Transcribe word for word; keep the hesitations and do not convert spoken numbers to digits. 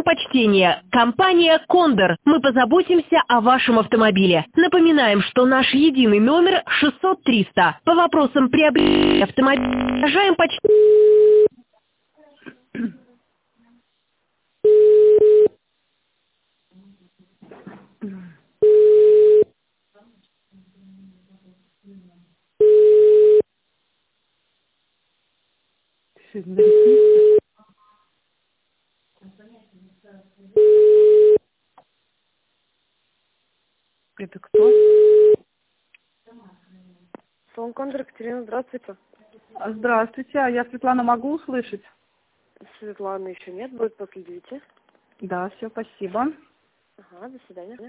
почтение. Компания «Кондор». Мы позаботимся о вашем автомобиле. Напоминаем, что наш единый номер шестьсот триста. По вопросам приобретения автомобиля выражаем почтение. Это кто? Салон Кондор, Екатерина, здравствуйте. А, Здравствуйте, а я Светлана могу услышать? Светланы еще нет, будет после девяти. Да, все, спасибо. Ага, до свидания.